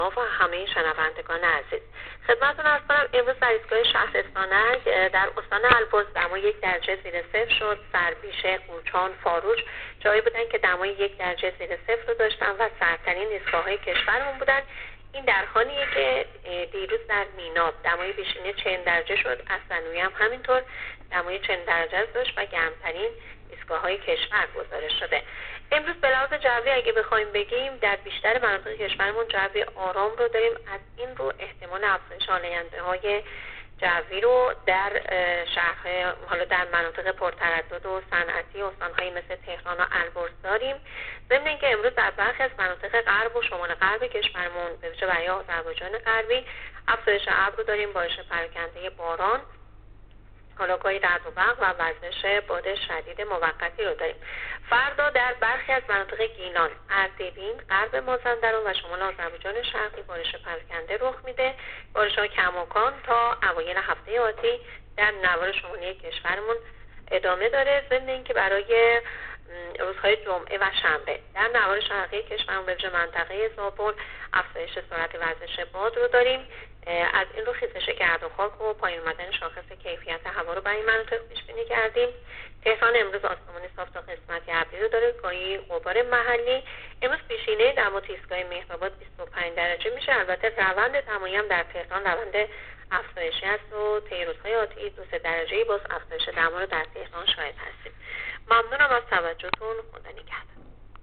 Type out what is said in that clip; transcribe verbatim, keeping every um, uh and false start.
و همه شنوندگان عزیز، خدمتتون عرض کنم امروز در ایستگاه شهرستانک در استان البرز دمای یک درجه زیر صفر شد. سربیشه، قوچان، فاروج جایی بودن که دمای یک درجه زیر صفر رو داشتن و سردترین ایستگاه‌های کشورمون بودن. این در حالیه که دیروز در میناب دمای بیشینه چهل درجه شد. اصلنویی هم همینطور دمای چهل درجه داشت و گرمترین ایستگاه‌های کشور گزارش شده. امروز به لحاظ جوی اگه بخوایم بگیم در بیشتر مناطق کشورمون جوی آرام رو داریم. از این رو احتمال افزایش آلاینده‌های جوی رو در شهرهای حالا در مناطق پرتردد و صنعتی استان‌هایی مثل تهران و البرز داریم. ضمن اینکه امروز در برخی از مناطق غرب و شمال غرب کشورمون به ویژه برای آذربایجان غربی افزایش ابر رو داریم، بارش پراکنده باران، حالا گاهی رعد و برق و وزش باد شدید موقتی رو داریم. فردا در برخی از مناطق گیلان، اردبیل، غرب مازندران و شمال آذربایجان شرقی بارش پراکنده رخ میده. بارش‌ها کماکان تا اوایل هفته آتی در نوار شمالی کشورمون ادامه داره. ضمن اینکه برای روزهای جمعه و شنبه در نوار شرقی کشورمون به ویژه منطقه زابل افزایش سرعت وزش باد رو داریم. از این رو خیزش گرد و خاک و پایین اومدن شاخص کیفیت هوا رو برای این مناطق پیش بینی کردیم. تهران امروز آسمان صاف تا قسمت ابری رو داره، گاهی غبار محلی. امروز پیشینه دما تو ایستگاه مهرآباد بیست و پنج درجه میشه. البته روند دمایی هم در تهران روند افزایشی است و طی روزهای آتی دو سه درجه‌ای باز افزایش دما رو در تهران شاهد هستیم. ممنونم از توجهتون. خدا نگهدار.